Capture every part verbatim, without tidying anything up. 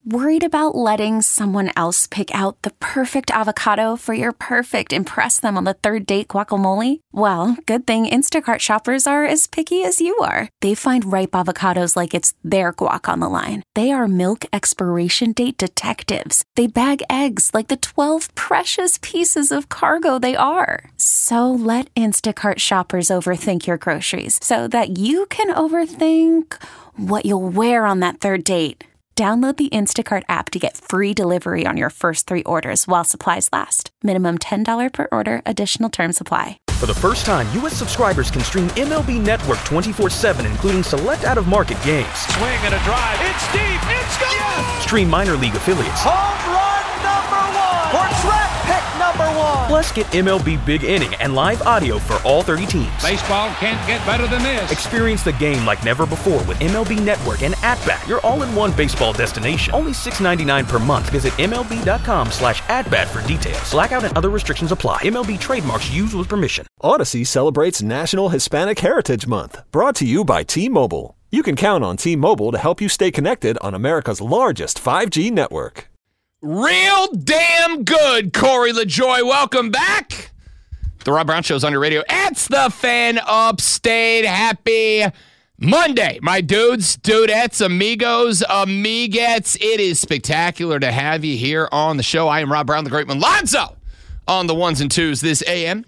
Worried about letting someone else pick out the perfect avocado for your perfect impress them on the third date guacamole? Well, good thing Instacart shoppers are as picky as you are. They find ripe avocados like it's their guac on the line. They are milk expiration date detectives. They bag eggs like the twelve precious pieces of cargo they are. So let Instacart shoppers overthink your groceries so that you can overthink what you'll wear on that third date. Download the Instacart app to get free delivery on your first three orders while supplies last. Minimum ten dollars per order. Additional terms apply. For the first time, U S subscribers can stream M L B Network twenty-four seven, including select out-of-market games. Swing and a drive. It's deep. It's gone. Yes. Stream minor league affiliates. Home run number one. Or draft pick number one. Plus, get M L B Big Inning and live audio for all thirty teams. Baseball can't get better than this. Experience the game like never before with M L B Network and At-Bat, your all-in-one baseball destination. Only six dollars and ninety-nine cents per month. Visit M L B dot com slash at-bat for details. Blackout and other restrictions apply. M L B trademarks used with permission. Odyssey celebrates National Hispanic Heritage Month, brought to you by T-Mobile. You can count on T-Mobile to help you stay connected on America's largest five G network. Real damn good, Corey LaJoy. Welcome back. The Rob Brown Show's on your radio. It's the Fan Upstate. Happy Monday, my dudes, dudettes, amigos, amiguettes. It is spectacular to have you here on the show. I am Rob Brown, the great Malonzo, on the ones and twos this A M.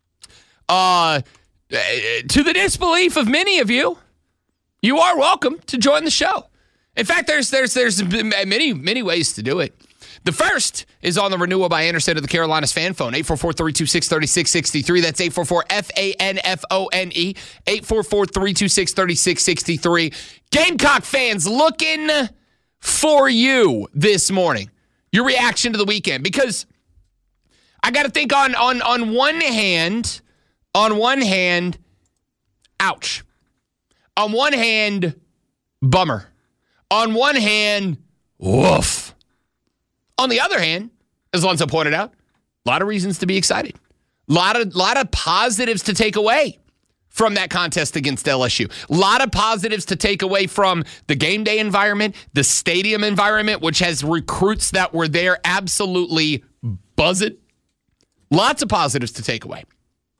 Uh, to the disbelief of many of you, you are welcome to join the show. In fact, there's there's there's many many ways to do it. The first is on the renewal by Anderson of the Carolinas fan phone, eight four four, three two six, three six six three. That's eight four four, F A N F O N E, eight four four, three two six, three six six three. Gamecock fans, looking for you this morning. Your reaction to the weekend. Because I got to think on, on, on one hand, on one hand, ouch. On one hand, bummer. On one hand, woof. On the other hand, as Lonzo pointed out, a lot of reasons to be excited. A lot of, lot of positives to take away from that contest against L S U. A lot of positives to take away from the game day environment, the stadium environment, which has recruits that were there absolutely buzzing. Lots of positives to take away.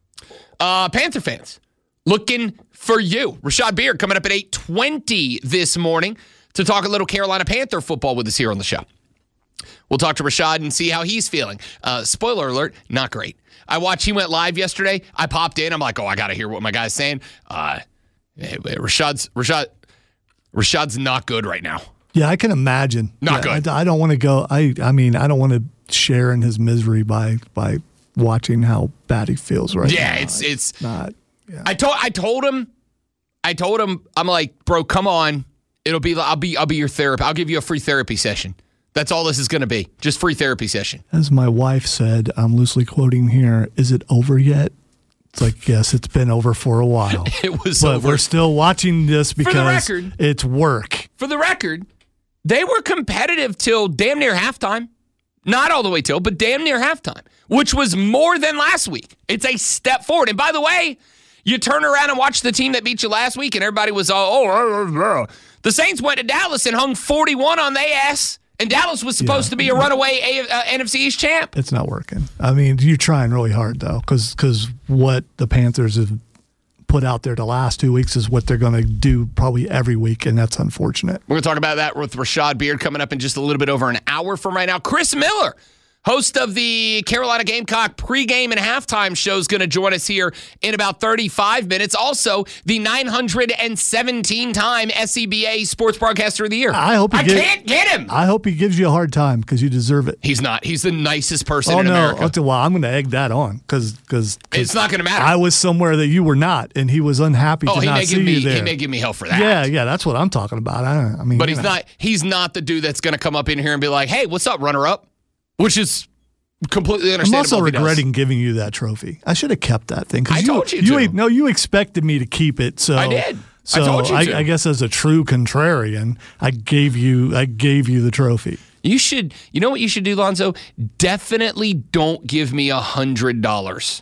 Uh, Panther fans, looking for you. Rashad Beard coming up at eight twenty this morning to talk a little Carolina Panther football with us here on the show. We'll talk to Rashad and see how he's feeling. Uh, spoiler alert, not great. I watched, he went live yesterday. I popped in. I'm like, oh, I got to hear what my guy's saying. Uh, Rashad's, Rashad, Rashad's not good right now. Yeah, I can imagine. Not yeah, good. I, I don't want to go. I, I mean, I don't want to share in his misery by by watching how bad he feels right yeah, now. Yeah, it's, it's it's not. Yeah. I told I told him, I told him, I'm like, bro, come on. It'll be, I'll be, I'll be your therapist. I'll give you a free therapy session. That's all this is going to be. Just free therapy session. As my wife said, I'm loosely quoting here, is it over yet? It's like, yes, it's been over for a while. It was but over. We're still watching this because for the record, it's work. For the record, they were competitive till damn near halftime. Not all the way till, but damn near halftime, which was more than last week. It's a step forward. And by the way, you turn around and watch the team that beat you last week, and everybody was all, oh, the Saints went to Dallas and hung forty-one on their ass. And Dallas was supposed yeah. to be a runaway A- uh, N F C East champ. It's not working. I mean, you're trying really hard, though, because because what the Panthers have put out there the last two weeks is what they're going to do probably every week, and that's unfortunate. We're going to talk about that with Rashad Beard coming up in just a little bit over an hour from right now. Chris Miller, host of the Carolina Gamecock pregame and halftime show, is going to join us here in about thirty-five minutes. Also, the nine hundred seventeen-time S C B A Sports Broadcaster of the Year. I hope he I gives, can't get him. I hope he gives you a hard time because you deserve it. He's not. He's the nicest person oh, in no. America. Well, I'm going to egg that on because because it's not going to matter. I was somewhere that you were not, and he was unhappy oh, to he not may see give me, you there. He may give me hell for that. Yeah, yeah, that's what I'm talking about. I, I mean, but he's you know. not. He's not the dude that's going to come up in here and be like, "Hey, what's up, runner-up?" Which is completely understandable. I'm also regretting giving you that trophy. I should have kept that thing. I you, told you, you to. No, you expected me to keep it. So I did. So I told you I, to. I guess as a true contrarian, I gave you. I gave you the trophy. You should. You know what you should do, Lonzo? Definitely don't give me a hundred dollars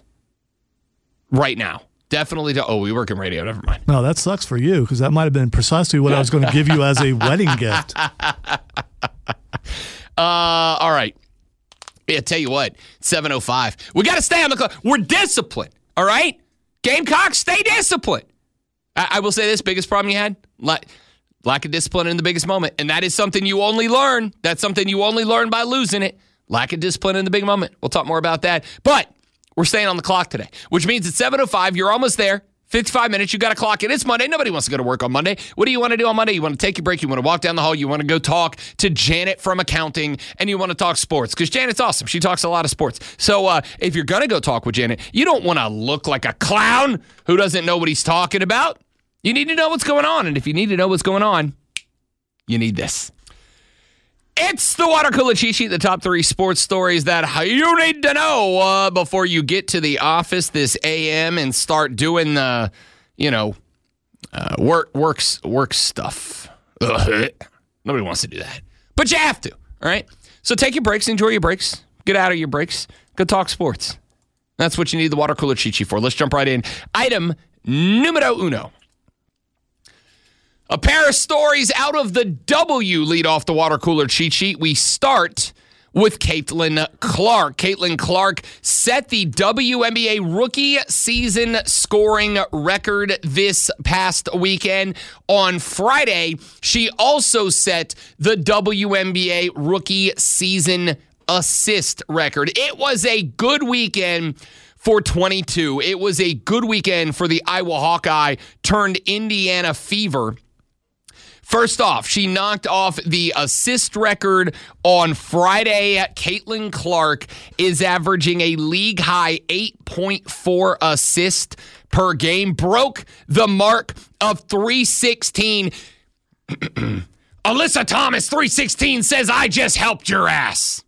right now. Definitely. Do, oh, we work in radio. Never mind. No, that sucks for you because that might have been precisely what I was going to give you as a wedding gift. Uh, all right. Yeah, tell you what, seven oh five. We got to stay on the clock. We're disciplined, all right? Gamecocks, stay disciplined. I, I will say this, biggest problem you had? La- lack of discipline in the biggest moment. And that is something you only learn. That's something you only learn by losing it. Lack of discipline in the big moment. We'll talk more about that. But we're staying on the clock today, which means it's seven oh five. You're almost there. fifty-five minutes. You got to clock in. It's Monday. Nobody wants to go to work on Monday. What do you want to do on Monday? You want to take your break. You want to walk down the hall. You want to go talk to Janet from accounting, and you want to talk sports because Janet's awesome. She talks a lot of sports. So uh, if you're going to go talk with Janet, you don't want to look like a clown who doesn't know what he's talking about. You need to know what's going on. And if you need to know what's going on, you need this. It's the Water Cooler Cheat Sheet, the top three sports stories that you need to know uh, before you get to the office this A M and start doing the, you know, uh, work works work stuff. Ugh. Nobody wants to do that, but you have to. All right. So take your breaks, enjoy your breaks, get out of your breaks, go talk sports. That's what you need the Water Cooler Cheat Sheet for. Let's jump right in. Item numero uno. A pair of stories out of the W lead off the Water Cooler Cheat Sheet. We start with Caitlin Clark. Caitlin Clark set the W N B A rookie season scoring record this past weekend. On Friday, she also set the W N B A rookie season assist record. It was a good weekend for twenty-two. It was a good weekend for the Iowa Hawkeye turned Indiana Fever. First off, she knocked off the assist record on Friday. Caitlin Clark is averaging a league-high eight point four assists per game. Broke the mark of three sixteen. Alyssa Thomas, three sixteen, says, I just helped your ass.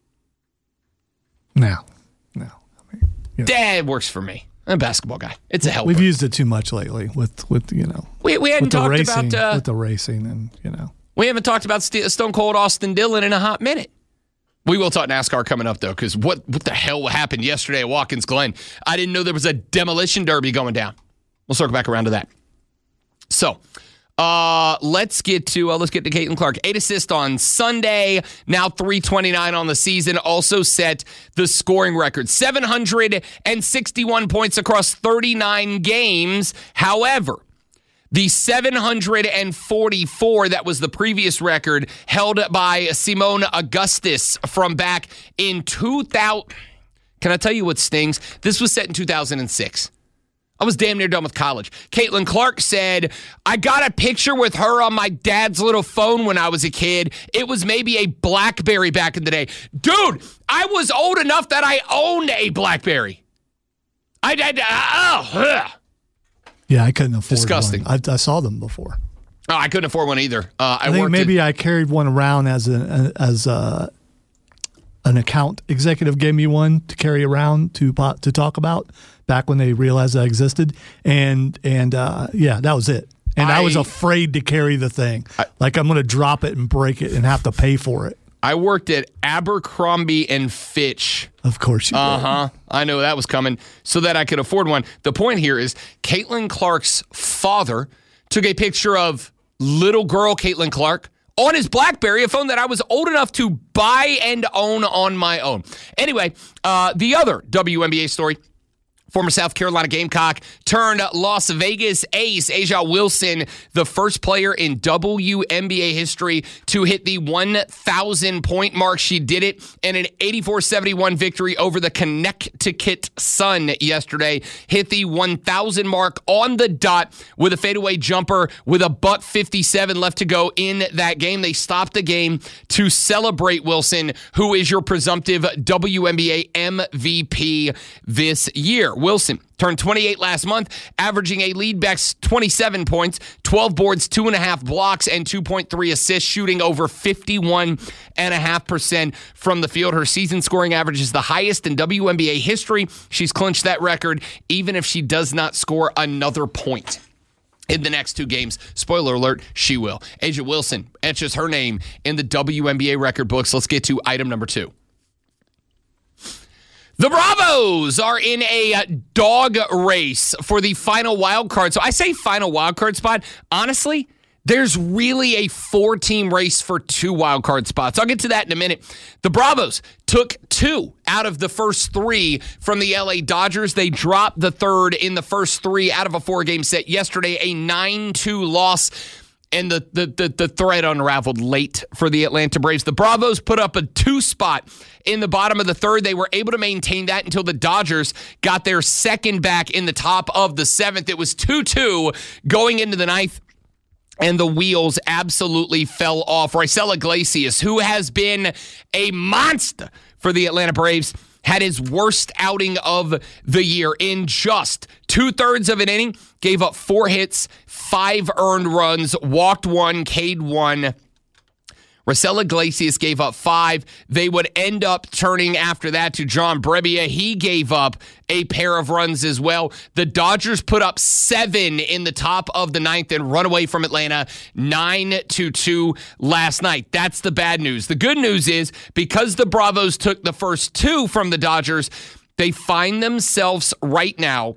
No, no. I mean, you know. Dad works for me. I'm a basketball guy. It's a helper. We've used it too much lately with, with you know. We we hadn't with the talked racing, about uh, with the racing and you know. We haven't talked about St- Stone Cold Austin Dillon in a hot minute. We will talk NASCAR coming up though, because what what the hell happened yesterday at Watkins Glen? I didn't know there was a demolition derby going down. We'll circle back around to that. So. Uh, let's get to uh, let's get to Caitlin Clark. Eight assists on Sunday. Now three twenty-nine on the season. Also set the scoring record. seven hundred sixty-one points across thirty-nine games. However, the seven hundred forty-four, that was the previous record, held by Simone Augustus from back in two thousand. Can I tell you what stings? This was set in two thousand six. I was damn near done with college. Caitlin Clark said, I got a picture with her on my dad's little phone when I was a kid. It was maybe a BlackBerry back in the day. Dude, I was old enough that I owned a BlackBerry. I did. Oh, ugh. Yeah, I couldn't afford Disgusting. one. I, I saw them before. Oh, I couldn't afford one either. Uh, I, I think worked maybe at, I carried one around as a as a, an account executive gave me one to carry around to to talk about back when they realized I existed, and and uh, yeah, that was it. And I, I was afraid to carry the thing, I, like I'm going to drop it and break it and have to pay for it. I worked at Abercrombie and Fitch. Of course you did. Uh-huh. I know that was coming so that I could afford one. The point here is Caitlin Clark's father took a picture of little girl Caitlin Clark on his BlackBerry, a phone that I was old enough to buy and own on my own. Anyway, uh, the other W N B A story. Former South Carolina Gamecock turned Las Vegas ace A'ja Wilson, the first player in W N B A history to hit the one thousand point mark. She did it in an eighty-four seventy-one victory over the Connecticut Sun yesterday. Hit the one thousand mark on the dot with a fadeaway jumper with a buck fifty-seven left to go in that game. They stopped the game to celebrate Wilson, who is your presumptive W N B A M V P this year. Wilson turned twenty-eight last month, averaging a lead back twenty-seven points, twelve boards, two and a half blocks, and two point three assists, shooting over fifty-one point five percent from the field. Her season scoring average is the highest in W N B A history. She's clinched that record, even if she does not score another point in the next two games. Spoiler alert, she will. A'ja Wilson etches her name in the W N B A record books. Let's get to item number two. The Bravos are in a dog race for the final wild card. So I say final wild card spot. Honestly, there's really a four-team race for two wildcard spots. I'll get to that in a minute. The Bravos took two out of the first three from the L A Dodgers. They dropped the third in the first three out of a four-game set yesterday, a nine two loss. And the, the, the, the thread unraveled late for the Atlanta Braves. The Bravos put up a two spot in the bottom of the third. They were able to maintain that until the Dodgers got their second back in the top of the seventh. It was two two going into the ninth, and the wheels absolutely fell off. Raisel Iglesias, who has been a monster for the Atlanta Braves, had his worst outing of the year in just two-thirds of an inning, gave up four hits, five earned runs, walked one, K'd one. Raisel Iglesias gave up five. They would end up turning after that to John Brebbia. He gave up a pair of runs as well. The Dodgers put up seven in the top of the ninth and run away from Atlanta nine to two last night. That's the bad news. The good news is because the Bravos took the first two from the Dodgers, they find themselves right now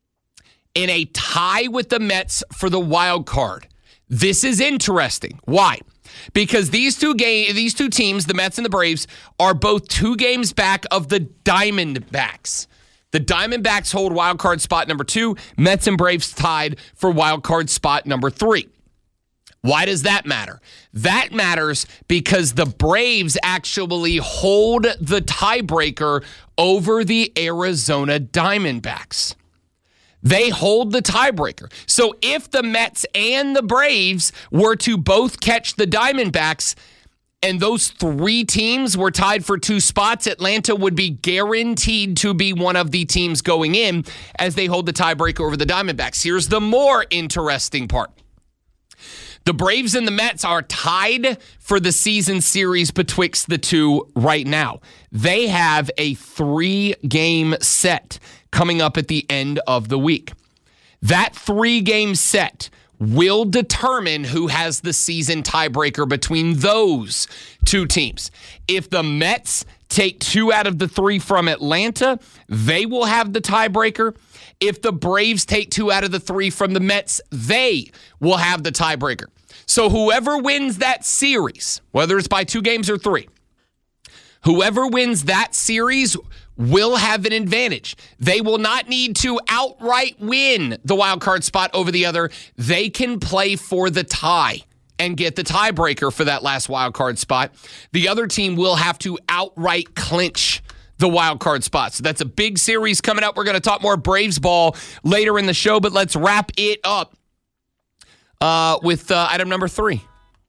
in a tie with the Mets for the wild card. This is interesting. Why? Because these two game, these two teams, the Mets and the Braves, are both two games back of the Diamondbacks. The Diamondbacks hold wild card spot number two. Mets and Braves tied for wild card spot number three. Why does that matter? That matters because the Braves actually hold the tiebreaker over the Arizona Diamondbacks. They hold the tiebreaker. So if the Mets and the Braves were to both catch the Diamondbacks and those three teams were tied for two spots, Atlanta would be guaranteed to be one of the teams going in as they hold the tiebreaker over the Diamondbacks. Here's the more interesting part. The Braves and the Mets are tied for the season series betwixt the two right now. They have a three-game set coming up at the end of the week. That three-game set will determine who has the season tiebreaker between those two teams. If the Mets take two out of the three from Atlanta, they will have the tiebreaker. If the Braves take two out of the three from the Mets, they will have the tiebreaker. So whoever wins that series, whether it's by two games or three, whoever wins that series will have an advantage. They will not need to outright win the wild card spot over the other. They can play for the tie and get the tiebreaker for that last wild card spot. The other team will have to outright clinch the wild card spot. So that's a big series coming up. We're going to talk more Braves ball later in the show, but let's wrap it up uh, with uh, item number three.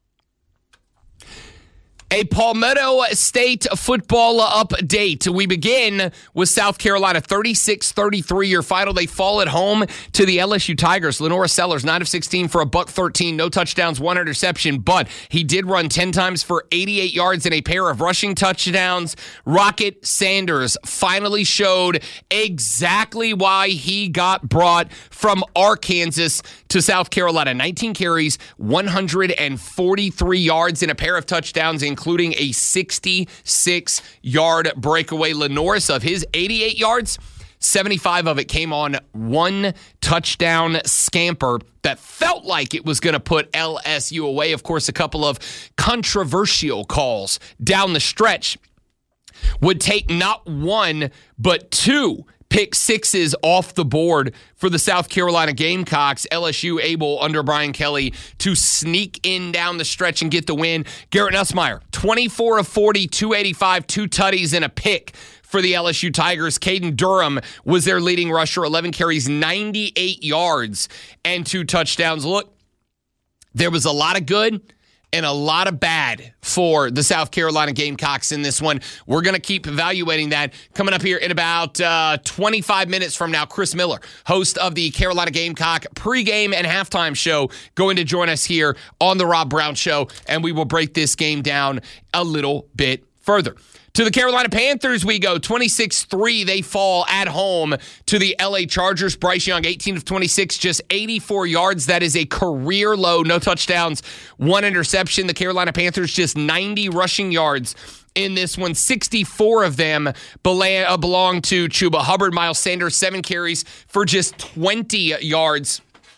A Palmetto State football update. We begin with South Carolina, thirty-six thirty-three, your final. They fall at home to the L S U Tigers. Lenora Sellers, nine of sixteen for a buck thirteen, no touchdowns, one interception, but he did run ten times for eighty-eight yards and a pair of rushing touchdowns. Rocket Sanders finally showed exactly why he got brought from Arkansas to South Carolina. nineteen carries, one hundred forty-three yards and a pair of touchdowns, including a sixty-six-yard breakaway. Lenoris, of his eighty-eight yards, seventy-five of it came on one touchdown scamper that felt like it was going to put L S U away. Of course, a couple of controversial calls down the stretch would take not one, but two pick sixes off the board for the South Carolina Gamecocks. L S U able, under Brian Kelly, to sneak in down the stretch and get the win. Garrett Nussmeier, twenty-four of forty, two eighty-five, two tutties, and a pick for the L S U Tigers. Caden Durham was their leading rusher, eleven carries, ninety-eight yards, and two touchdowns. Look, there was a lot of good and a lot of bad for the South Carolina Gamecocks in this one. We're going to keep evaluating that. Coming up here in about uh, twenty-five minutes from now, Chris Miller, host of the Carolina Gamecock pregame and halftime show, going to join us here on the Rob Brown Show, and we will break this game down a little bit further. To the Carolina Panthers we go. twenty-six three, they fall at home to the L A Chargers. Bryce Young, eighteen of twenty-six, just eighty-four yards. That is a career low. No touchdowns, one interception. The Carolina Panthers just ninety rushing yards in this one. sixty-four of them belong to Chuba Hubbard. Miles Sanders, seven carries for just twenty yards.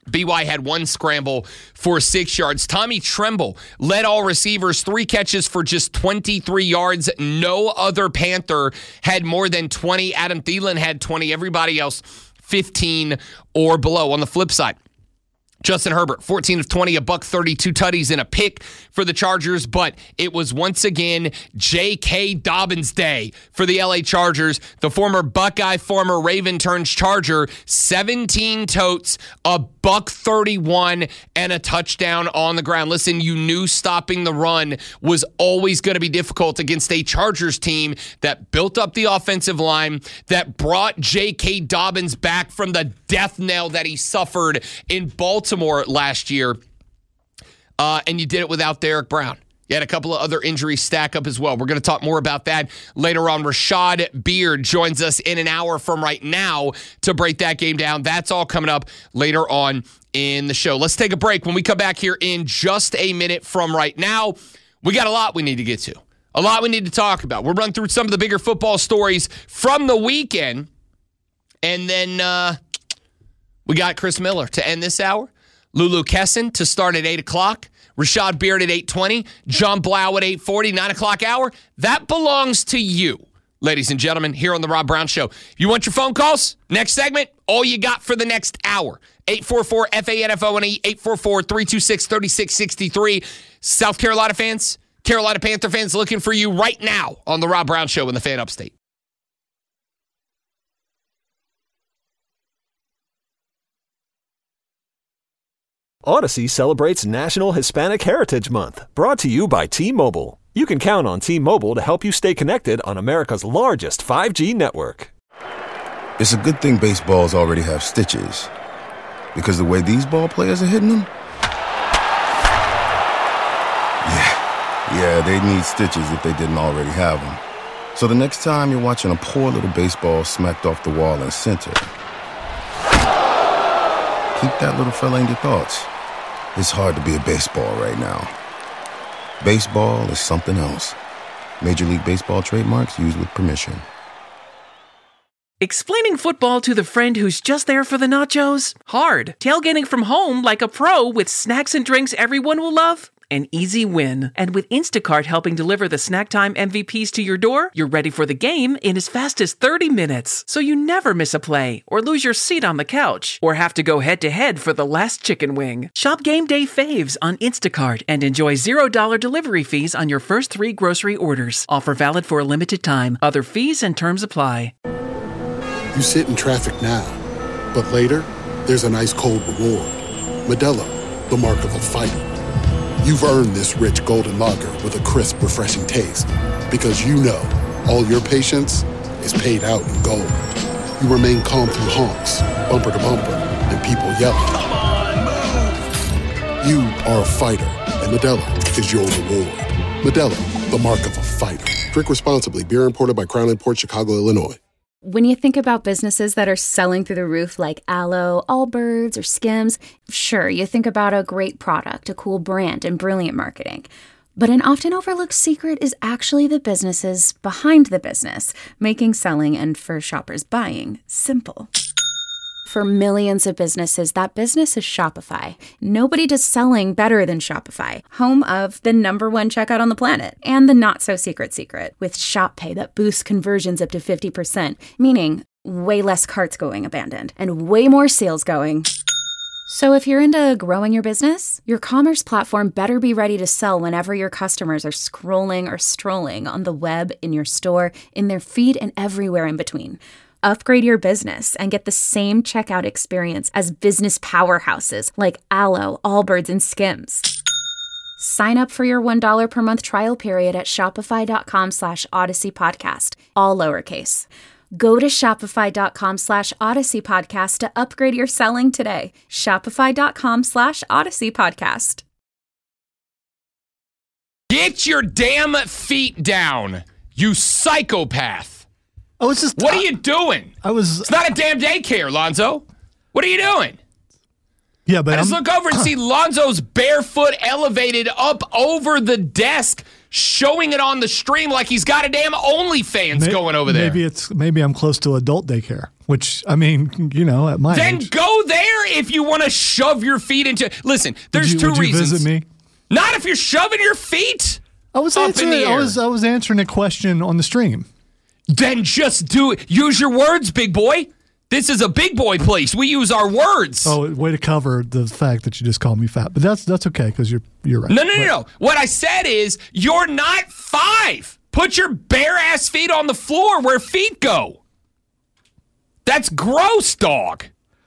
B Y had one scramble for six yards. Tommy Tremble led all receivers, three catches for just twenty-three yards. No other Panther had more than twenty. Adam Thielen had twenty. Everybody else, fifteen or below. On the flip side, Justin Herbert, fourteen of twenty, a buck thirty-two tutties and a pick for the Chargers, but it was once again J K. Dobbins Day for the L A Chargers. The former Buckeye, former Raven turns Charger, seventeen totes, a buck thirty-one, and a touchdown on the ground. Listen, you knew stopping the run was always going to be difficult against a Chargers team that built up the offensive line, that brought J K. Dobbins back from the death knell that he suffered in Baltimore last year, uh, and you did it without Derek Brown. You had a couple of other injuries stack up as well. We're going to talk more about that later on. Rashad Beard joins us in an hour from right now to break that game down. That's all coming up later on in the show. Let's take a break. When we come back here in just a minute from right now, we got a lot we need to get to, a lot we need to talk about. We'll run through some of the bigger football stories from the weekend, and then uh, we got Chris Miller to end this hour. Lulu Kesson to start at eight o'clock. Rashad Beard at eight twenty. John Blau at eight forty. nine o'clock hour. That belongs to you, ladies and gentlemen, here on The Rob Brown Show. You want your phone calls? Next segment, all you got for the next hour. eight four four F A N F O N E, eight four four, three two six, three six six three. South Carolina fans, Carolina Panther fans looking for you right now on The Rob Brown Show in the Fan Upstate. Odyssey celebrates National Hispanic Heritage Month, brought to you by T-Mobile. You can count on T-Mobile to help you stay connected on America's largest five G network. It's a good thing baseballs already have stitches, because the way these ball players are hitting them, yeah, yeah, they'd need stitches if they didn't already have them. So the next time you're watching a poor little baseball smacked off the wall in center, keep that little fella in your thoughts. It's hard to be a baseball right now. Baseball is something else. Major League Baseball trademarks used with permission. Explaining football to the friend who's just there for the nachos? Hard. Tailgating from home like a pro with snacks and drinks everyone will love? An easy win. And with Instacart helping deliver the snack time M V Ps to your door, you're ready for the game in as fast as thirty minutes. So you never miss a play, or lose your seat on the couch, or have to go head-to-head for the last chicken wing. Shop game day faves on Instacart and enjoy zero dollars delivery fees on your first three grocery orders. Offer valid for a limited time. Other fees and terms apply. You sit in traffic now, but later, there's an ice-cold reward. Modelo, the mark of a fighter. You've earned this rich golden lager with a crisp, refreshing taste. Because you know, all your patience is paid out in gold. You remain calm through honks, bumper to bumper, and people yelling. Come on, move! You are a fighter, and Modelo is your reward. Modelo, the mark of a fighter. Drink responsibly. Beer imported by Crown Imports, Chicago, Illinois. When you think about businesses that are selling through the roof like Aloe, Allbirds, or Skims, sure, you think about a great product, a cool brand, and brilliant marketing. But an often overlooked secret is actually the businesses behind the business, making selling and for shoppers buying simple. For millions of businesses, that business is Shopify. Nobody does selling better than Shopify, home of the number one checkout on the planet, and the not-so-secret secret, with Shop Pay that boosts conversions up to fifty percent, meaning way less carts going abandoned, and way more sales going. So if you're into growing your business, your commerce platform better be ready to sell whenever your customers are scrolling or strolling on the web, in your store, in their feed, and everywhere in between. Upgrade your business and get the same checkout experience as business powerhouses like Aloe, Allbirds, and Skims. Sign up for your one dollar per month trial period at shopify.com slash Odyssey Podcast, all lowercase. Go to shopify.com slash Odyssey Podcast to upgrade your selling today. Shopify.com slash Odyssey Podcast. Get your damn feet down, you psychopath. I was just. What are you doing? I was. It's not a damn daycare, Lonzo. What are you doing? Yeah, but I just I'm, look over and see Lonzo's barefoot elevated up over the desk, showing it on the stream like he's got a damn OnlyFans may, going over there. Maybe it's maybe I'm close to adult daycare. which, I mean, you know, at my Then age. go there if you want to shove your feet into. Listen, there's would you, two would you reasons. visit me? Not if you're shoving your feet I was up answering, in the air. I was, I was answering a question on the stream. Then just do it. Use your words, big boy. This is a big boy place. We use our words. Oh, way to cover the fact that you just called me fat. But that's that's okay because you're you're right. No, no, no, But- no. What I said is you're not five. Put your bare ass feet on the floor where feet go. That's gross, dog.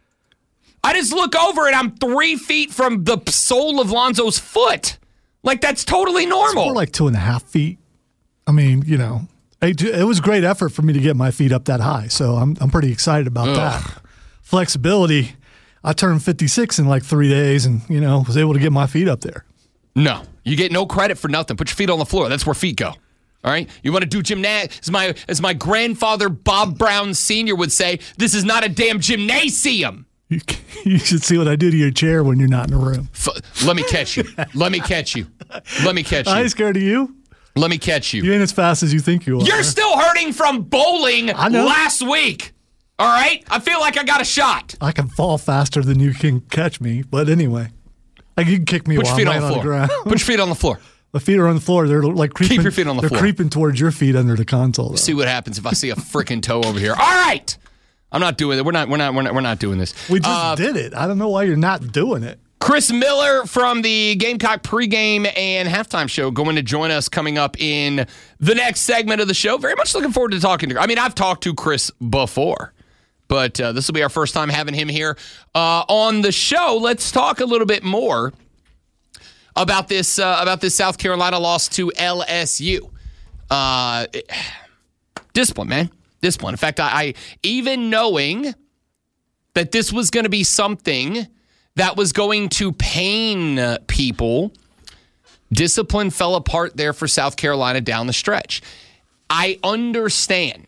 I just look over and I'm three feet from the sole of Lonzo's foot. Like, that's totally It's normal. more like two and a half feet. I mean, you know, it, it was a great effort for me to get my feet up that high. So I'm I'm pretty excited about Ugh. that. Flexibility. I turned fifty-six in like three days and, you know, was able to get my feet up there. No, you get no credit for nothing. Put your feet on the floor. That's where feet go. All right? You want to do gymnastics? As my, as my grandfather, Bob Brown Senior would say, this is not a damn gymnasium. You, you should see what I do to your chair when you're not in the room. F- let me catch you. Let me catch you. Let me catch I you. ain't scared of you. Let me catch you. You ain't as fast as you think you are. You're still hurting from bowling I know. last week. All right? I feel like I got a shot. I can fall faster than you can catch me. But anyway, like you can kick me Put while your feet I'm on the laying on the floor. ground. Put your feet on the floor. My feet are on the floor. They're like creeping. your feet on the they're floor. creeping towards your feet under the console. Though. See what happens if I see a freaking toe over here. All right. I'm not doing it. We're not. We're not. We're not. We're not doing this. We just Uh, did it. I don't know why you're not doing it. Chris Miller from the Gamecock pregame and halftime show going to join us coming up in the next segment of the show. Very much looking forward to talking to. I mean, I've talked to Chris before, but uh, this will be our first time having him here uh, on the show. Let's talk a little bit more about this uh, about this South Carolina loss to L S U. Uh, discipline, man. Discipline. In fact, I, I even knowing that this was going to be something that was going to pain uh, people, discipline fell apart there for South Carolina down the stretch. I understand.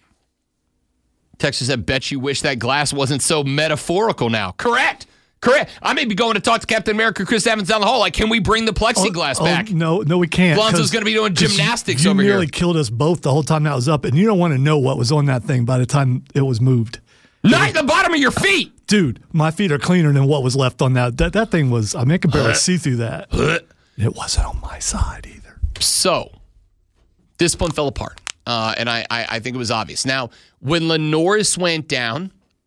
Texas said, bet you wish that glass wasn't so metaphorical now. Correct. Correct. I may be going to talk to Captain America Chris Evans down the hall. Like, can we bring the plexiglass Oh, back? oh, no, no, we can't. Lonzo's 'cause- going to be doing 'cause gymnastics you, over you here. nearly killed us both the whole time that was up, and you don't want to know what was on that thing by the time it was moved. Not at the bottom of your feet. Dude, my feet are cleaner than what was left on that. That, that thing was, I mean, I could barely see through that. It wasn't on my side either. So, discipline fell apart, uh, and I, I, I think it was obvious. Now, when Lenoris went down,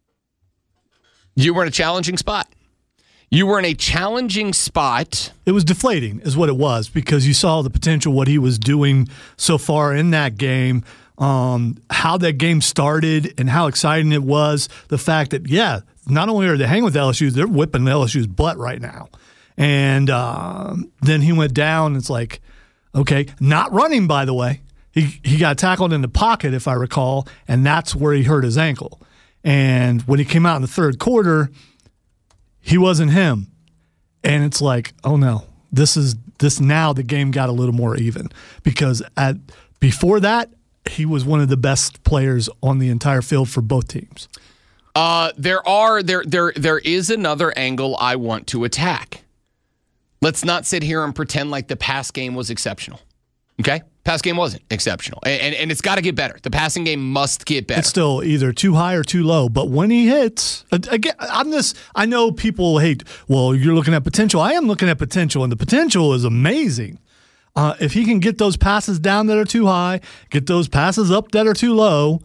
you were in a challenging spot. You were in a challenging spot. It was deflating is what it was because you saw the potential, what he was doing so far in that game, um, how that game started and how exciting it was. The fact that, yeah, not only are they hanging with L S U, they're whipping L S U's butt right now. And um, then he went down. It's like, okay, not running, by the way. He, he got tackled in the pocket, if I recall, and that's where he hurt his ankle. And when he came out in the third quarter, he wasn't him. And it's like, oh no, this is this now the game got a little more even because at before that, he was one of the best players on the entire field for both teams. Uh, there are there there there is another angle I want to attack. Let's not sit here and pretend like the pass game was exceptional. Okay? Pass game wasn't exceptional. And and, and it's got to get better. The passing game must get better. It's still either too high or too low. But when he hits, again, I'm this. I know people hate, well, you're looking at potential. I am looking at potential, and the potential is amazing. Uh, if he can get those passes down that are too high, get those passes up that are too low,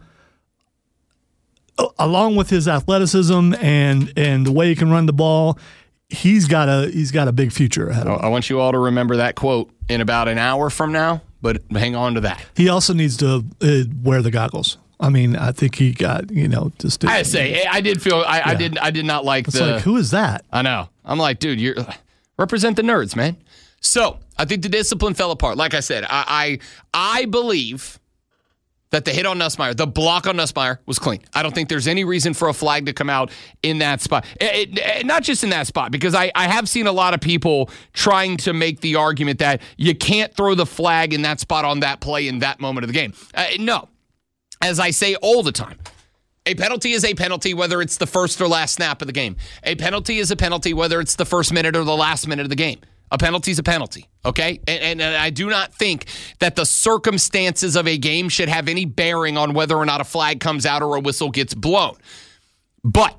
along with his athleticism and and the way he can run the ball, he's got a he's got a big future ahead of him. I want you all to remember that quote in about an hour from now, but hang on to that. He also needs to uh, wear the goggles. I mean, I think he got, you know, just. I say I did feel I, I Yeah. did I did not like It's the. like, who is that? I know. I'm like, dude, you're represent the nerds, man. So I think the discipline fell apart. Like I said, I I, I believe that the hit on Nussmeier, the block on Nussmeier was clean. I don't think there's any reason for a flag to come out in that spot. It, it, not just in that spot, because I, I have seen a lot of people trying to make the argument that you can't throw the flag in that spot on that play in that moment of the game. Uh, no. As I say all the time, a penalty is a penalty whether it's the first or last snap of the game. A penalty is a penalty whether it's the first minute or the last minute of the game. A penalty is a penalty, okay? And, and, and I do not think that the circumstances of a game should have any bearing on whether or not a flag comes out or a whistle gets blown. But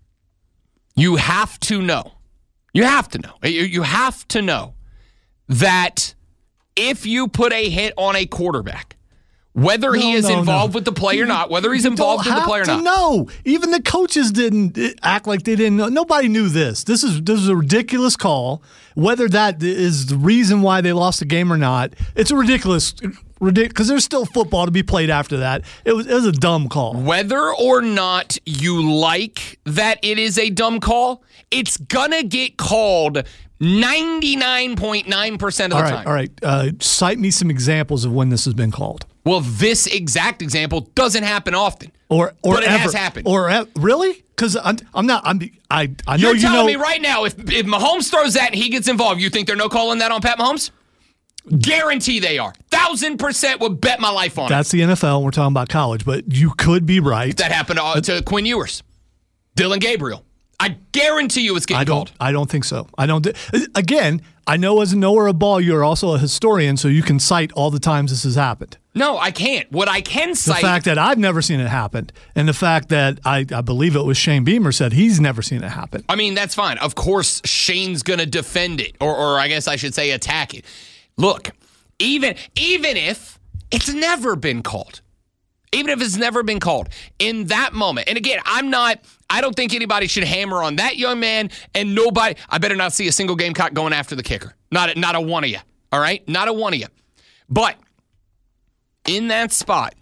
you have to know, you have to know, you have to know that if you put a hit on a quarterback, whether no, he is no, involved no. with the play or not, whether he's you involved with the play or not. No, even the coaches didn't act like they didn't know. Nobody knew this. This is this is a ridiculous call. Whether that is the reason why they lost the game or not, it's a ridiculous, ridiculous because there's still football to be played after that. It was it was a dumb call. Whether or not you like that it is a dumb call, it's gonna get called ninety-nine point nine percent of the all right, time. All right, uh, cite me some examples of when this has been called. Well, this exact example doesn't happen often, or or but it ever. has happened. Or uh, really? Because I'm I'm not I'm I I know You're you telling know. me right now if if Mahomes throws that and he gets involved, you think they're no calling that on Pat Mahomes? Guarantee they are. Thousand percent would bet my life on That's it. the N F L. And we're talking about college, but you could be right. That happened to, to Quinn Ewers, Dylan Gabriel. I guarantee you it's getting I don't, called. I don't think so. I don't. Again, I know as a knower of ball, you're also a historian, so you can cite all the times this has happened. No, I can't. What I can cite... The fact that I've never seen it happen, and the fact that I, I believe it was Shane Beamer said he's never seen it happen. I mean, that's fine. Of course, Shane's going to defend it, or, or I guess I should say attack it. Look, even even if it's never been called, even if it's never been called, in that moment, and again, I'm not... I don't think anybody should hammer on that young man, and nobody, I better not see a single Gamecock going after the kicker. Not a, not a one of you, all right? Not a one of you. But in that spot,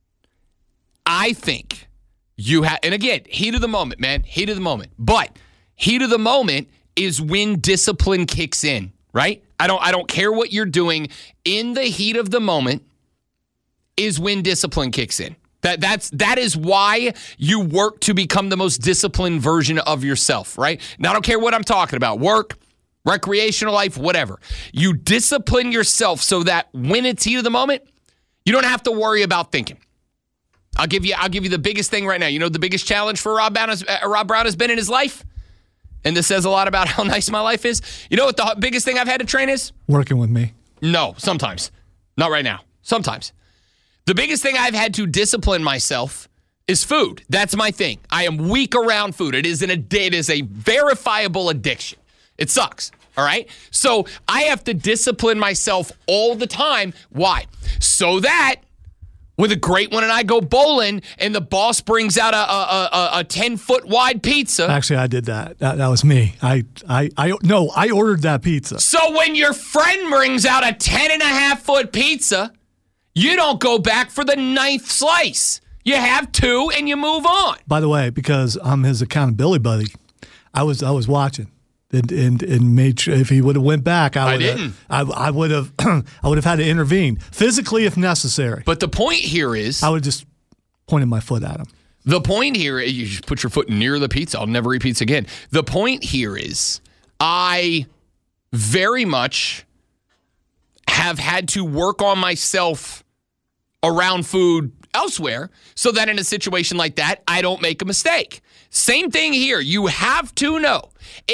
I think you have, and again, heat of the moment, man, heat of the moment. But heat of the moment is when discipline kicks in, right? I don't, I don't care what you're doing. In the heat of the moment is when discipline kicks in. That that's that is why you work to become the most disciplined version of yourself, right? Now, I don't care what I'm talking about. Work, recreational life, whatever. You discipline yourself so that when it's heat of the moment, you don't have to worry about thinking. I'll give you I'll give you the biggest thing right now. You know the biggest challenge for Rob Brown has, uh, Rob Brown has been in his life? And this says a lot about how nice my life is. You know what the biggest thing I've had to train is? Working with me. No, sometimes. Not right now. Sometimes. The biggest thing I've had to discipline myself is food. That's my thing. I am weak around food. It is an it is a verifiable addiction. It sucks. All right? So I have to discipline myself all the time. Why? So that with a great one and I go bowling and the boss brings out a a, a, a ten foot wide pizza. Actually, I did that. That, that was me. I, I, I, no, I ordered that pizza. So when your friend brings out a ten and a half foot pizza, you don't go back for the ninth slice. You have two and you move on. By the way, because I'm his accountability buddy, I was I was watching and and, and made sure if he would have went back, I would didn't. I, I would have I would have had to intervene physically if necessary. But the point here is, I would just pointed my foot at him. The point here, you just put your foot near the pizza. I'll never eat pizza again. The point here is, I very much have had to work on myself around food elsewhere so that in a situation like that, I don't make a mistake. Same thing here. You have to know,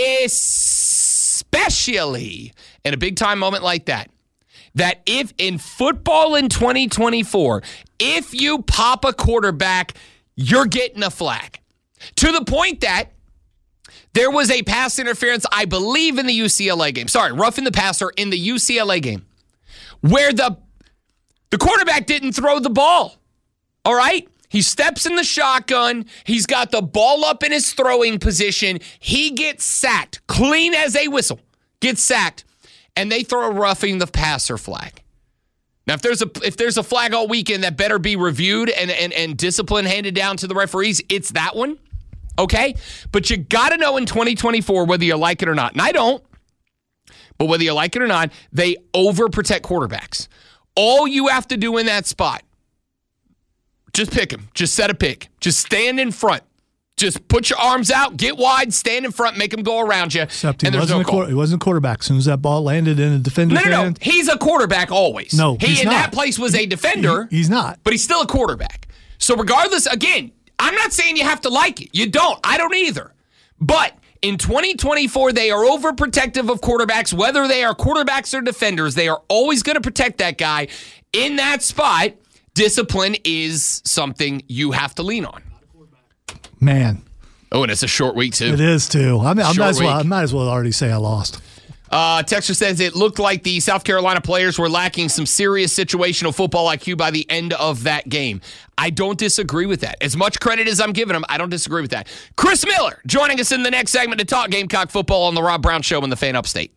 especially in a big time moment like that, that if in football in twenty twenty-four, if you pop a quarterback, you're getting a flag. To the point that there was a pass interference, I believe, in the U C L A game. Sorry, roughing the passer in the U C L A game, where the The quarterback didn't throw the ball, all right? He steps in the shotgun. He's got the ball up in his throwing position. He gets sacked, clean as a whistle, gets sacked, and they throw a roughing the passer flag. Now, if there's a if there's a flag all weekend that better be reviewed and, and, and discipline handed down to the referees, it's that one, okay? But you got to know in twenty twenty-four whether you like it or not. And I don't, but whether you like it or not, they overprotect quarterbacks. All you have to do in that spot, just pick him. Just set a pick. Just stand in front. Just put your arms out, get wide, stand in front, make him go around you. Except he and there's wasn't no a call. Qu- he wasn't a quarterback. As soon as that ball landed in a defender's No, no, no. hand. He's a quarterback always. No, he he's in not. that place was a defender. He, he's not. But he's still a quarterback. So regardless, again, I'm not saying you have to like it. You don't. I don't either. But in twenty twenty-four, they are overprotective of quarterbacks. Whether they are quarterbacks or defenders, they are always going to protect that guy. In that spot, discipline is something you have to lean on. Man, Oh, and it's a short week, too. It is, too. I mean, I might, as well, week. I might as well already say I lost. Uh, Texter says it looked like the South Carolina players were lacking some serious situational football I Q by the end of that game. I don't disagree with that. As much credit as I'm giving them, I don't disagree with that. Chris Miller joining us in the next segment to talk Gamecock football on the Rob Brown Show on the Fan Upstate.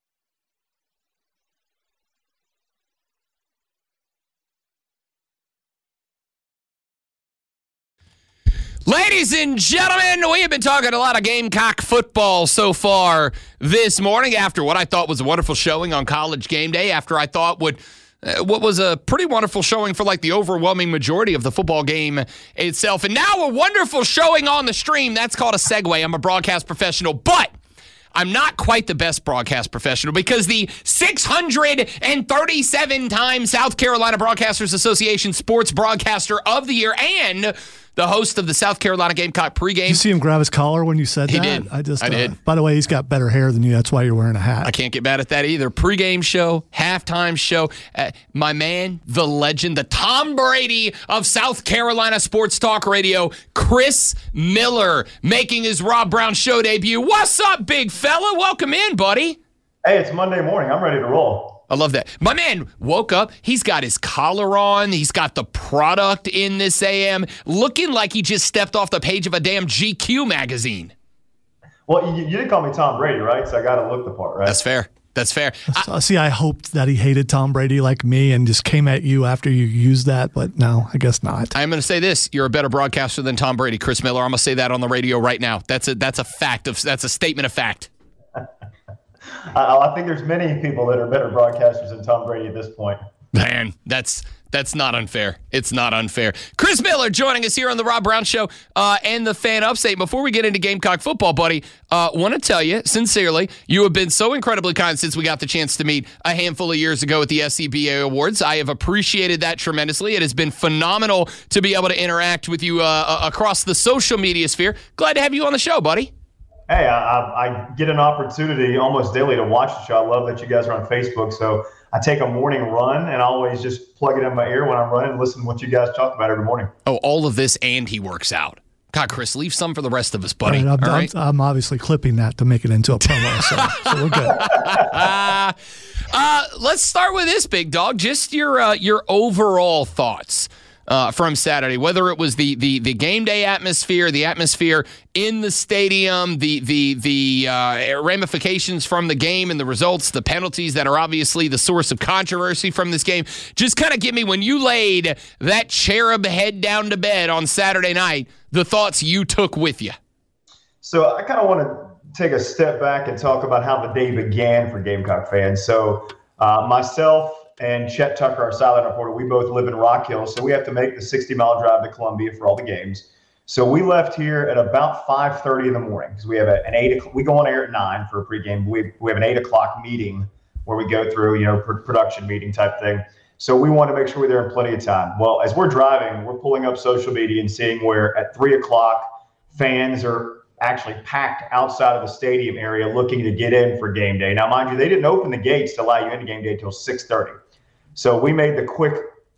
Ladies and gentlemen, we have been talking a lot of Gamecock football so far this morning after what I thought was a wonderful showing on College Game Day, after I thought would uh, what was a pretty wonderful showing for like the overwhelming majority of the football game itself. And now a wonderful showing on the stream. That's called a segue. I'm a broadcast professional, but I'm not quite the best broadcast professional because the six hundred thirty-seven time South Carolina Broadcasters Association Sports Broadcaster of the Year and the host of the South Carolina Gamecock pregame. Did you see him grab his collar when you said he that? Did. I just. I uh, did. By the way, he's got better hair than you. That's why you're wearing a hat. I can't get mad at that either. Pregame show, halftime show. Uh, my man, the legend, the Tom Brady of South Carolina Sports Talk Radio, Chris Miller, making his Rob Brown Show debut. What's up, big fella? Welcome in, buddy. Hey, it's Monday morning. I'm ready to roll. I love that. My man woke up. He's got his collar on. He's got the product in this A M, looking like he just stepped off the page of a damn G Q magazine. Well, you, you didn't call me Tom Brady, right? So I got to look the part, right? That's fair. That's fair. I, See, I hoped that he hated Tom Brady like me and just came at you after you used that, but no, I guess not. I'm going to say this. You're a better broadcaster than Tom Brady, Chris Miller. I'm going to say that on the radio right now. That's a that's a fact. Of That's a statement of fact. I, I think there's many people that are better broadcasters than Tom Brady at this point. Man, that's that's not unfair. It's not unfair. Chris Miller joining us here on the Rob Brown Show uh, and the Fan Upstate. Before we get into Gamecock football, buddy, uh, want to tell you, sincerely, you have been so incredibly kind since we got the chance to meet a handful of years ago at the S C B A Awards. I have appreciated that tremendously. It has been phenomenal to be able to interact with you uh, across the social media sphere. Glad to have you on the show, buddy. Hey, I, I get an opportunity almost daily to watch the show. I love that you guys are on Facebook. So I take a morning run and I always just plug it in my ear when I'm running and listen to what you guys talk about every morning. Oh, all of this and he works out. God, Chris, leave some for the rest of us, buddy. Right, I'm, all right? I'm, I'm obviously clipping that to make it into a promo, so, so we're good. uh, let's start with this, big dog. Just your uh, your overall thoughts. Uh, from Saturday, whether it was the the the game day atmosphere, the atmosphere in the stadium, the the the uh, ramifications from the game and the results, the penalties that are obviously the source of controversy from this game. Just kind of give me, when you laid that cherub head down to bed on Saturday night, the thoughts you took with you. So I kind of want to take a step back and talk about how the day began for Gamecock fans. So uh, myself and Chet Tucker, our sideline reporter, we both live in Rock Hill, so we have to make the sixty-mile drive to Columbia for all the games. So we left here at about five thirty in the morning because we have a, an eight. We go on air at nine for a pregame. We we have an eight o'clock meeting where we go through, you know, pr- production meeting type thing. So we want to make sure we're there in plenty of time. Well, as we're driving, we're pulling up social media and seeing where at three o'clock fans are actually packed outside of the stadium area looking to get in for game day. Now, mind you, they didn't open the gates to allow you into game day until six thirty. So we made the quick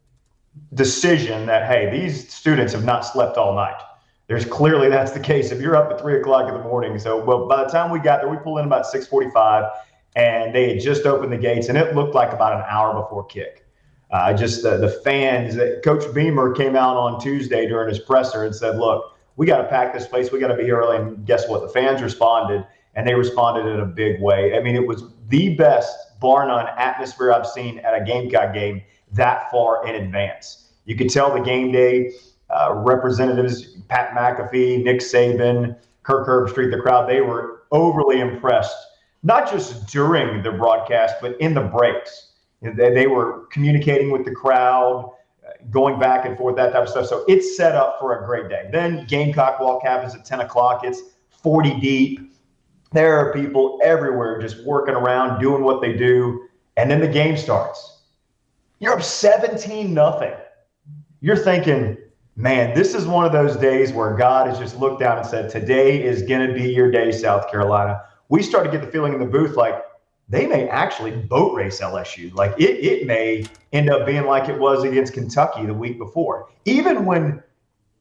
decision that, hey, these students have not slept all night. There's clearly that's the case if you're up at three o'clock in the morning. So well, by the time we got there, we pulled in about six forty-five, and they had just opened the gates, and it looked like about an hour before kick. Uh, just the, the fans, Coach Beamer came out on Tuesday during his presser and said, look, we got to pack this place. We got to be early. And guess what? The fans responded, and they responded in a big way. I mean, it was the best, bar none, atmosphere I've seen at a Gamecock game that far in advance. You could tell the game day uh, representatives, Pat McAfee, Nick Saban, Kirk Herbstreit, the crowd, they were overly impressed, not just during the broadcast, but in the breaks. You know, they, they were communicating with the crowd, going back and forth, that type of stuff. So it's set up for a great day. Then Gamecock walk happens at ten o'clock. It's forty deep. There are people everywhere just working around, doing what they do. And then the game starts. You're up seventeen nothing. You're thinking, man, this is one of those days where God has just looked down and said, today is going to be your day, South Carolina. We start to get the feeling in the booth like they may actually boat race L S U. Like it, it may end up being like it was against Kentucky the week before. Even when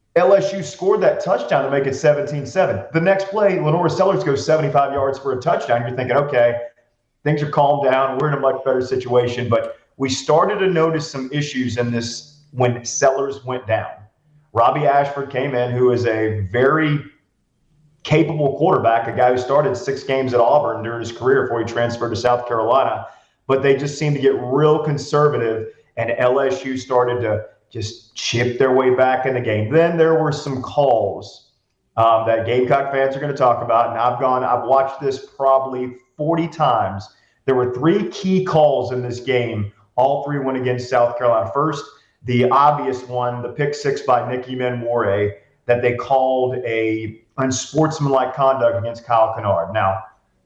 L S U scored that touchdown to make it seventeen seven. The next play, Lenora Sellers goes seventy-five yards for a touchdown. You're thinking, okay, things are calmed down. We're in a much better situation. But we started to notice some issues in this when Sellers went down. Robbie Ashford came in, who is a very capable quarterback, a guy who started six games at Auburn during his career before he transferred to South Carolina. But they just seemed to get real conservative, and L S U started to just chip their way back in the game. Then there were some calls um, that Gamecock fans are going to talk about, and I've gone, I've watched this probably forty times. There were three key calls in this game. All three went against South Carolina. First, the obvious one, the pick six by Nicky Menwore, that they called a unsportsmanlike conduct against Kyle Kennard. Now,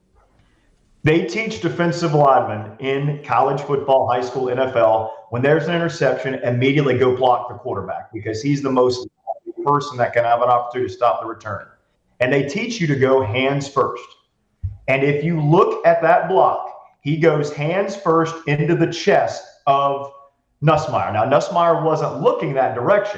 they teach defensive linemen in college football, high school, N F L, when there's an interception, immediately go block the quarterback because he's the most person that can have an opportunity to stop the return. And they teach you to go hands first. And if you look at that block, he goes hands first into the chest of Nussmeier. Now, Nussmeier wasn't looking that direction.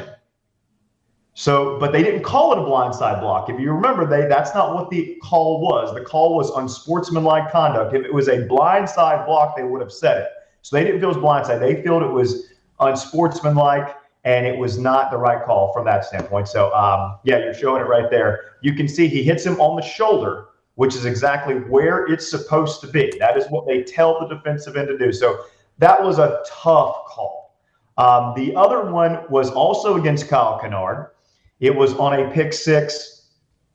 So, but they didn't call it a blindside block. If you remember, they that's not what the call was. The call was unsportsmanlike conduct. If it was a blindside block, they would have said it. So they didn't feel it was blindside. They felt it was unsportsmanlike, and it was not the right call from that standpoint. So, um, yeah, you're showing it right there. You can see he hits him on the shoulder, which is exactly where it's supposed to be. That is what they tell the defensive end to do. So that was a tough call. Um, the other one was also against Kyle Kennard. It was on a pick six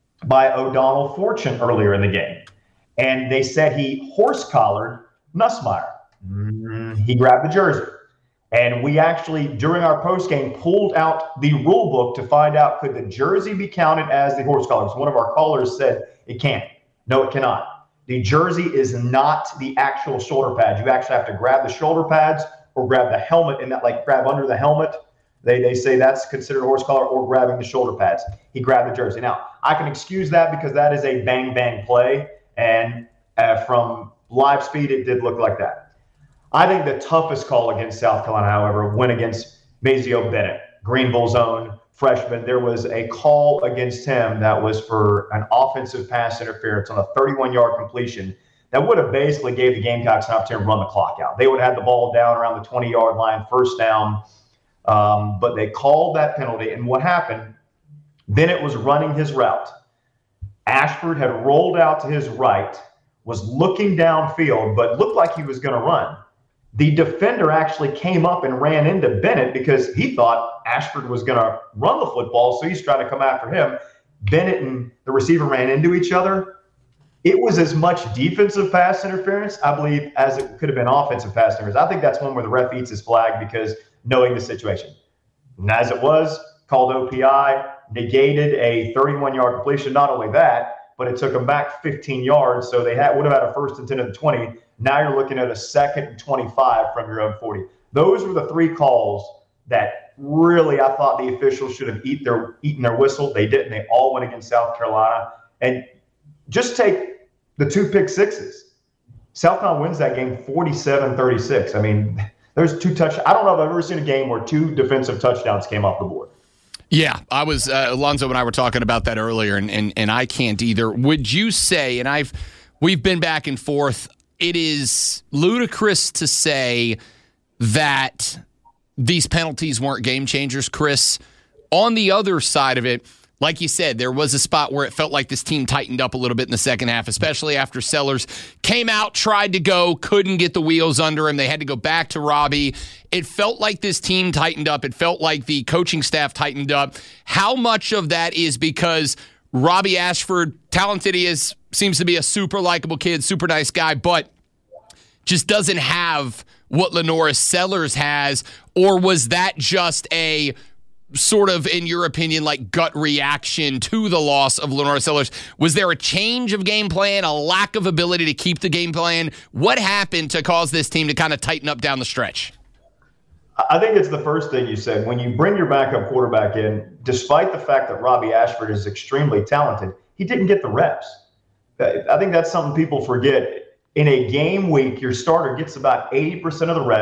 by O'Donnell Fortune earlier in the game. And they said he horse-collared Nussmeier. Mm, he grabbed the jersey. And we actually, during our postgame, pulled out the rule book to find out, could the jersey be counted as the horse collar? So one of our callers said it can't. No, it cannot. The jersey is not the actual shoulder pads. You actually have to grab the shoulder pads or grab the helmet and that, like grab under the helmet. They they say that's considered a horse collar, or grabbing the shoulder pads. He grabbed the jersey. Now, I can excuse that because that is a bang-bang play, and uh, from live speed, it did look like that. I think the toughest call against South Carolina, however, went against Mazeo Bennett, Greenville's own freshman. There was a call against him that was for an offensive pass interference on a thirty-one-yard completion that would have basically gave the Gamecocks an opportunity to run the clock out. They would have had the ball down around the twenty-yard line, first down. Um, but they called that penalty, and what happened, Bennett was running his route. Ashford had rolled out to his right, was looking downfield, but looked like he was going to run. The defender actually came up and ran into Bennett because he thought Ashford was going to run the football, so he's trying to come after him. Bennett and the receiver ran into each other. It was as much defensive pass interference, I believe, as it could have been offensive pass interference. I think that's one where the ref eats his flag because knowing the situation. And as it was, called O P I, negated a thirty-one-yard completion. Not only that, but it took them back fifteen yards, so they had, would have had a first and ten at the twenty. Now you're looking at a second and twenty-five from your own forty. Those were the three calls that really I thought the officials should have eat their, eaten their whistle. They didn't. They all went against South Carolina. And just take the two pick sixes. South Carolina wins that game forty-seven thirty-six. I mean, there's two touch. I don't know if I've ever seen a game where two defensive touchdowns came off the board. Yeah, I was uh, Alonzo and I were talking about that earlier, and, and and I can't either. Would you say? And I've we've been back and forth. It is ludicrous to say that these penalties weren't game changers, Chris. On the other side of it, like you said, there was a spot where it felt like this team tightened up a little bit in the second half, especially after Sellers came out, tried to go, couldn't get the wheels under him. They had to go back to Robbie. It felt like this team tightened up. It felt like the coaching staff tightened up. How much of that is because Robbie Ashford, talented he is, seems to be a super likable kid, super nice guy, but just doesn't have what Lenora Sellers has? Or was that just a sort of, in your opinion, like gut reaction to the loss of Lenora Sellers? Was there a change of game plan, a lack of ability to keep the game plan? What happened to cause this team to kind of tighten up down the stretch? I think it's the first thing you said. When you bring your backup quarterback in, despite the fact that Robbie Ashford is extremely talented, he didn't get the reps. I think that's something people forget. In a game week, your starter gets about eighty percent of the reps.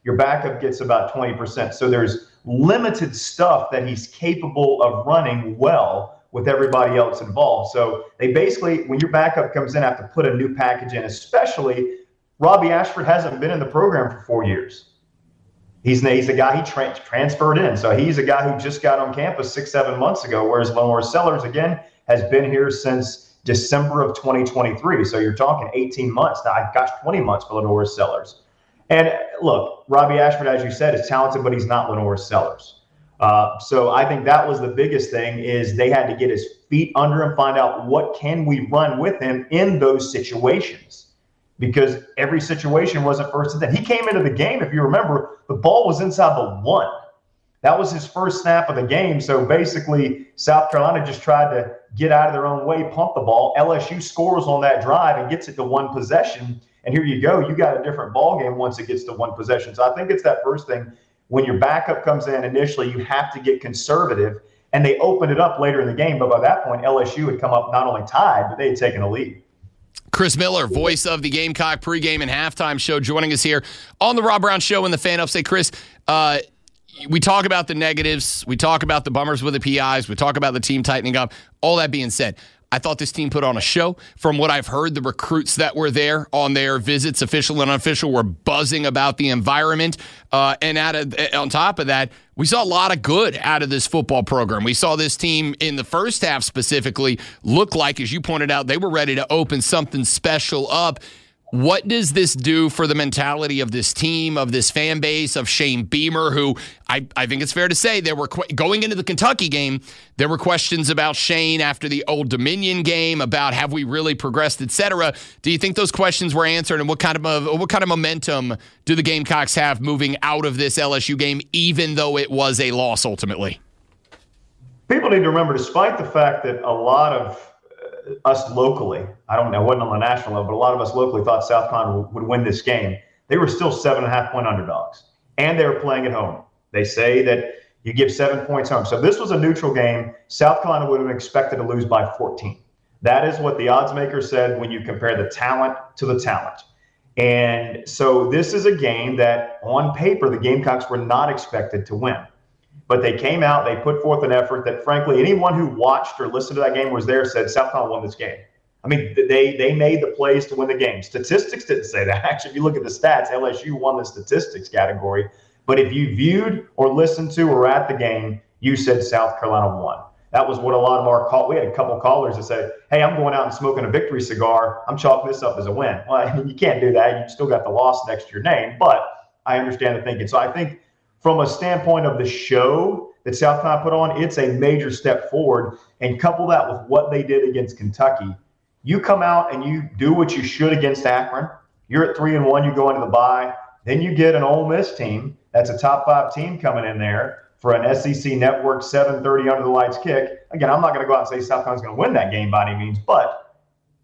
Your backup gets about twenty percent. So there's limited stuff that he's capable of running well with everybody else involved. So they basically, when your backup comes in, have to put a new package in, especially Robbie Ashford hasn't been in the program for four years. He's, he's a guy he tra- transferred in. So he's a guy who just got on campus six, seven months ago, whereas Lenore Sellers, again, has been here since December of twenty twenty-three. So you're talking eighteen months. Now, gosh, twenty months for Lenore Sellers. And look, Robbie Ashford, as you said, is talented, but he's not Lenore Sellers. Uh, so I think that was the biggest thing, is they had to get his feet under him, find out what can we run with him in those situations. Because every situation wasn't first and ten. He came into the game, if you remember, the ball was inside the one. That was his first snap of the game. So basically, South Carolina just tried to get out of their own way, pump the ball. L S U scores on that drive and gets it to one possession. And here you go. You got a different ball game once it gets to one possession. So I think it's that first thing. When your backup comes in initially, you have to get conservative. And they opened it up later in the game. But by that point, L S U had come up not only tied, but they had taken a lead. Chris Miller, voice of the Gamecock pregame and halftime show, joining us here on the Rob Brown Show and the Fan Upstate. Chris, uh, we talk about the negatives. We talk about the bummers with the P Is. We talk about the team tightening up. All that being said, I thought this team put on a show. From what I've heard, the recruits that were there on their visits, official and unofficial, were buzzing about the environment. Uh, and out of, on top of that, we saw a lot of good out of this football program. We saw this team in the first half specifically look like, as you pointed out, they were ready to open something special up. What does this do for the mentality of this team, of this fan base, of Shane Beamer, who I, I think it's fair to say there were que- going into the Kentucky game, there were questions about Shane after the Old Dominion game about have we really progressed, et cetera. Do you think those questions were answered, and what kind of a, what kind of momentum do the Gamecocks have moving out of this L S U game, even though it was a loss ultimately? People need to remember, despite the fact that a lot of us locally, I don't know, it wasn't on the national level, but a lot of us locally thought South Carolina would win this game. They were still seven and a half point underdogs, and they were playing at home. They say that you give seven points home. So this was a neutral game. South Carolina would have been expected to lose by fourteen. That is what the odds maker said when you compare the talent to the talent. And so this is a game that on paper, the Gamecocks were not expected to win. But they came out, they put forth an effort that, frankly, anyone who watched or listened to that game was there said South Carolina won this game. I mean, they they made the plays to win the game. Statistics didn't say that. Actually, if you look at the stats, L S U won the statistics category. But if you viewed or listened to or at the game, you said South Carolina won. That was what a lot of our call. We had a couple callers that said, hey, I'm going out and smoking a victory cigar. I'm chalking this up as a win. Well, I mean, you can't do that. You still got the loss next to your name. But I understand the thinking. So I think from a standpoint of the show that South Carolina put on, it's a major step forward. And couple that with what they did against Kentucky. You come out and you do what you should against Akron. You're at three and one. You go into the bye. Then you get an Ole Miss team that's a top five team coming in there for an S E C Network seven thirty under the lights kick. Again, I'm not going to go out and say South Carolina's going to win that game by any means, but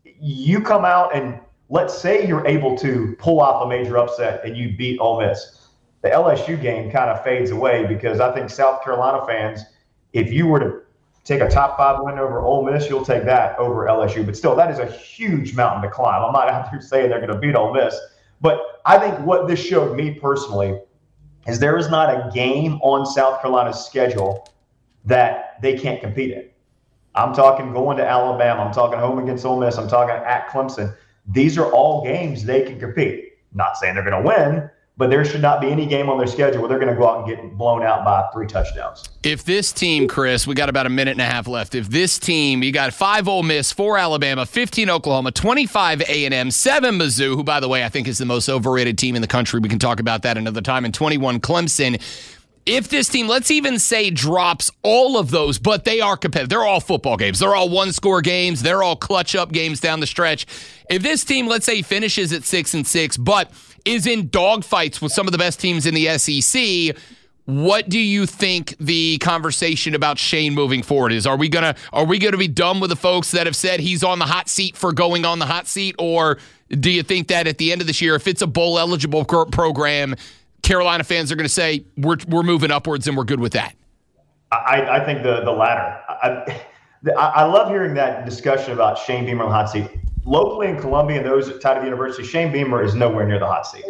you come out and let's say you're able to pull off a major upset and you beat Ole Miss. The L S U game kind of fades away because I think South Carolina fans, if you were to take a top five win over Ole Miss, you'll take that over L S U. But still, that is a huge mountain to climb. I'm not out here saying they're going to beat Ole Miss. But I think what this showed me personally is there is not a game on South Carolina's schedule that they can't compete in. I'm talking going to Alabama. I'm talking home against Ole Miss. I'm talking at Clemson. These are all games they can compete. Not saying they're going to win, but there should not be any game on their schedule where they're going to go out and get blown out by three touchdowns. If this team, Chris, we got about a minute and a half left. If this team, you got five Ole Miss, four Alabama, fifteen Oklahoma, twenty-five A and M, seven Mizzou, who, by the way, I think is the most overrated team in the country. We can talk about that another time, and twenty-one Clemson. If this team, let's even say, drops all of those, but they are competitive. They're all football games. They're all one-score games. They're all clutch-up games down the stretch. If this team, let's say, finishes at six and six, but is in dogfights with some of the best teams in the S E C, what do you think the conversation about Shane moving forward is? Are we gonna are we gonna be done with the folks that have said he's on the hot seat for going on the hot seat, or do you think that at the end of this year, if it's a bowl-eligible program, Carolina fans are going to say we're we're moving upwards and we're good with that? I, I think the the latter. I, I love hearing that discussion about Shane Beamer on the hot seat. Locally in Columbia and those tied to the university, Shane Beamer is nowhere near the hot seat.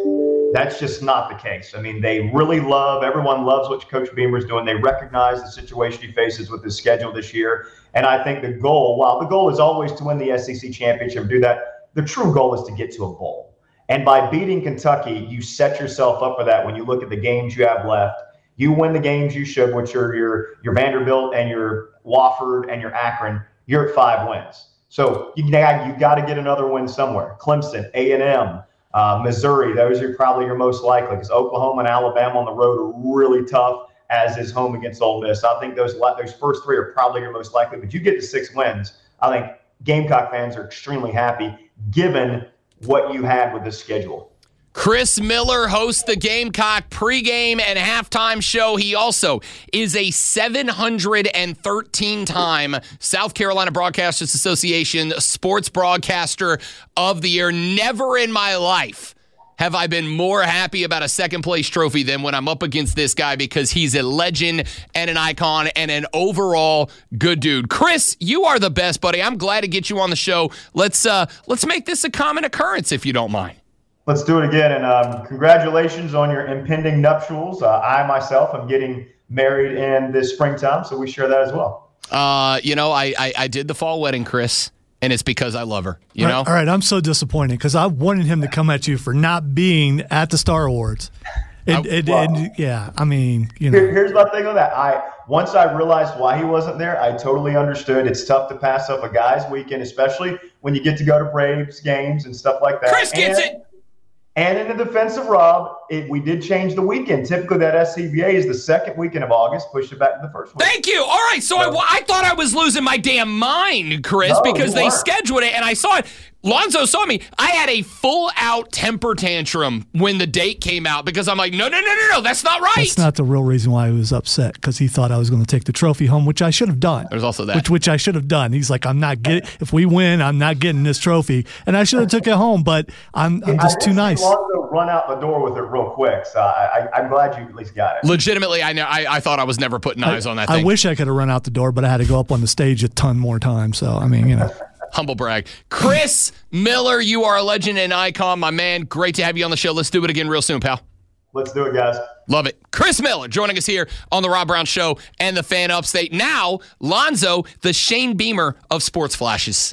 that's just not the case. I mean, they really love, everyone loves what Coach Beamer's doing. They recognize the situation he faces with his schedule this year. And I think the goal, while the goal is always to win the S E C championship and do that, the true goal is to get to a bowl. And by beating Kentucky, you set yourself up for that when you look at the games you have left. You win the games you should, which are your, your Vanderbilt and your Wofford and your Akron. You're at five wins. So you, you got to get another win somewhere. Clemson, A and M, uh, Missouri, those are probably your most likely because Oklahoma and Alabama on the road are really tough, as is home against Ole Miss. I think those those first three are probably your most likely. But you get to six wins, I think Gamecock fans are extremely happy given what you had with this schedule. Chris Miller hosts the Gamecock pregame and halftime show. He also is a seven hundred thirteen time South Carolina Broadcasters Association Sports Broadcaster of the Year. Never in my life have I been more happy about a second place trophy than when I'm up against this guy because he's a legend and an icon and an overall good dude. Chris, you are the best, buddy. I'm glad to get you on the show. Let's uh, let's make this a common occurrence if you don't mind. Let's do it again. And um, congratulations on your impending nuptials. Uh, I myself am getting married in this springtime, so we share that as well. Uh, you know, I, I, I did the fall wedding, Chris, and it's because I love her. You all know? Right, all right, I'm so disappointed because I wanted him to come at you for not being at the Star Awards. And, I, and, well, and yeah, I mean, you know. Here, here's my thing on that. I once I realized why he wasn't there, I totally understood. It's tough to pass up a guy's weekend, especially when you get to go to Braves games and stuff like that. Chris gets and, it. And in the defense of Rob, it, we did change the weekend. Typically, that S C B A is the second weekend of August. Pushed it back to the first week. Thank you. All right, so, so I, I thought I was losing my damn mind, Chris, no, because they weren't. scheduled it, and I saw it. Lonzo saw me. I had a full-out temper tantrum when the date came out because I'm like, no, no, no, no, no, that's not right. That's not the real reason why he was upset, because he thought I was going to take the trophy home, which I should have done. There's also that. Which, which I should have done. He's like, I'm not getting. If we win, I'm not getting this trophy, and I should have took it home. But I'm, I'm just I too nice. Lonzo run out the door with it real quick, so I, I, I'm glad you at least got it. Legitimately, I know. I, I thought I was never putting eyes I, on that thing. I wish I could have run out the door, but I had to go up on the stage a ton more times. So I mean, you know. Humble brag. Chris Miller, you are a legend and icon, my man. Great to have you on the show. Let's do it again real soon, pal. Let's do it, guys. Love it. Chris Miller joining us here on the Rob Brown Show and the Fan Upstate. Now, Lonzo, the Shane Beamer of Sports Flashes.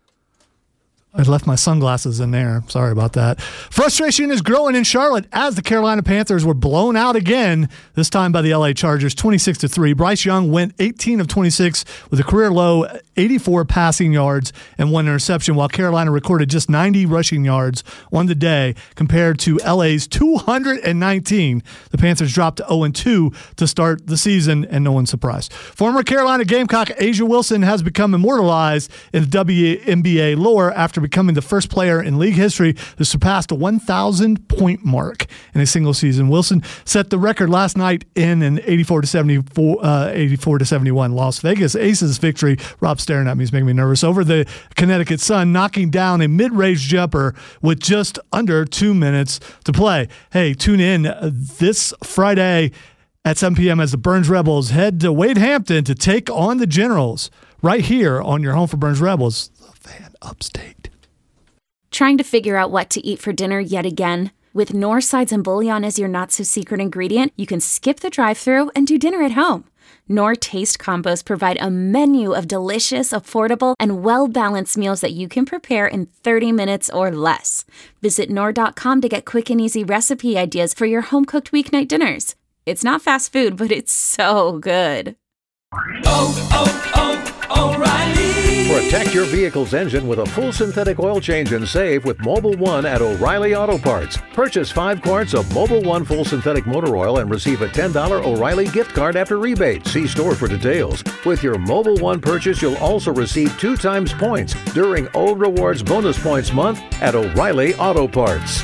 I left my sunglasses in there. Sorry about that. Frustration is growing in Charlotte as the Carolina Panthers were blown out again, this time by the L A Chargers, twenty-six to three. Bryce Young went eighteen of twenty-six with a career low eighty-four passing yards and one interception, while Carolina recorded just ninety rushing yards on the day compared to L A's two hundred nineteen. The Panthers dropped to oh and two to start the season, and no one's surprised. Former Carolina Gamecock A'ja Wilson has become immortalized in the W N B A lore after becoming the first player in league history to surpass the one thousand point mark in a single season. Wilson set the record last night in an eighty-four to seventy-four, uh, eighty-four to seventy-one Las Vegas Aces victory. Rob's staring at me, he's making me nervous, over the Connecticut Sun, knocking down a mid-range jumper with just under two minutes to play. Hey, tune in this Friday at seven p.m. as the Burns Rebels head to Wade Hampton to take on the Generals right here on your home for Burns Rebels, the Fan Upstate. Trying to figure out what to eat for dinner yet again? With Knorr sides and bouillon as your not-so-secret ingredient, you can skip the drive-thru and do dinner at home. Knorr Taste Combos provide a menu of delicious, affordable, and well-balanced meals that you can prepare in thirty minutes or less. Visit Knorr dot com to get quick and easy recipe ideas for your home-cooked weeknight dinners. It's not fast food, but it's so good. Oh, oh, oh, O'Reilly. Protect your vehicle's engine with a full synthetic oil change and save with Mobil one at O'Reilly Auto Parts. Purchase five quarts of Mobil one full synthetic motor oil and receive a ten dollars O'Reilly gift card after rebate. See store for details. With your Mobil one purchase, you'll also receive two times points during O Rewards Bonus Points Month at O'Reilly Auto Parts.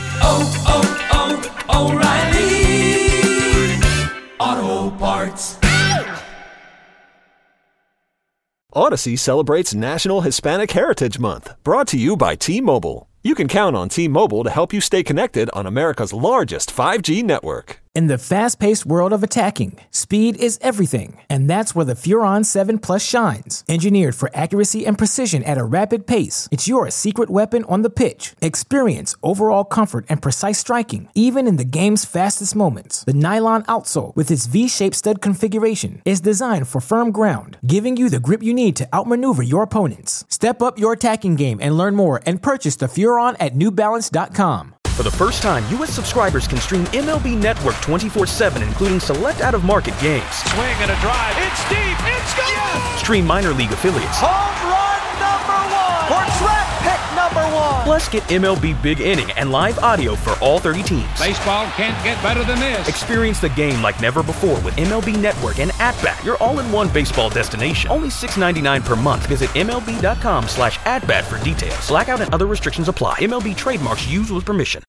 Oh, oh, oh, O'Reilly Auto Parts. Odyssey celebrates National Hispanic Heritage Month, brought to you by T-Mobile. You can count on T-Mobile to help you stay connected on America's largest five G network. In the fast-paced world of attacking, speed is everything, and that's where the Furon seven Plus shines. Engineered for accuracy and precision at a rapid pace, it's your secret weapon on the pitch. Experience overall comfort and precise striking, even in the game's fastest moments. The nylon outsole, with its V-shaped stud configuration, is designed for firm ground, giving you the grip you need to outmaneuver your opponents. Step up your attacking game and learn more and purchase the Furon at new balance dot com. For the first time, U S subscribers can stream M L B Network twenty-four seven, including select out-of-market games. Swing and a drive. It's deep. It's gone. Yes! Stream minor league affiliates. Home run number one. Or track pick number one. Plus, get M L B Big Inning and live audio for all thirty teams. Baseball can't get better than this. Experience the game like never before with M L B Network and At-Bat, your all-in-one baseball destination. Only six ninety-nine per month. Visit M L B dot com slash at bat for details. Blackout and other restrictions apply. M L B trademarks used with permission.